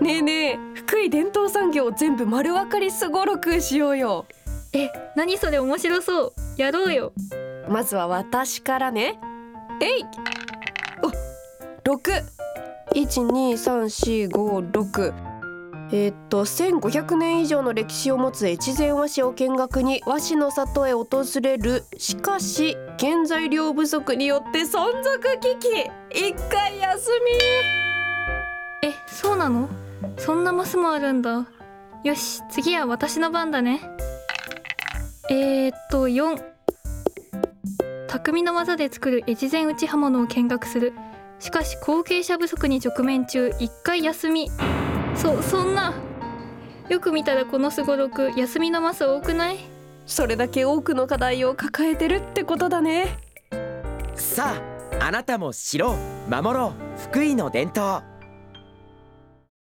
ねえねえ、福井伝統産業を全部丸分かりすごろくしようよ。 何それ、面白そう。やろうよ。 まずは私からね。6、12345 6。1500年以上の歴史を持つ越前和紙を見学に和紙の里へ訪れる。しかし原材料不足によって存続危機。一回休み。 そうなの？そんなマスもあるんだ。よし、次は私の番だね。4、匠の技で作る越前打ち刃物を見学する。しかし後継者不足に直面中、一回休み。そんな。よく見たらこのすごろく、休みのマス多くない？ それだけ多くの課題を抱えてるってことだね。 さあ、あなたも知ろう、守ろう、福井の伝統。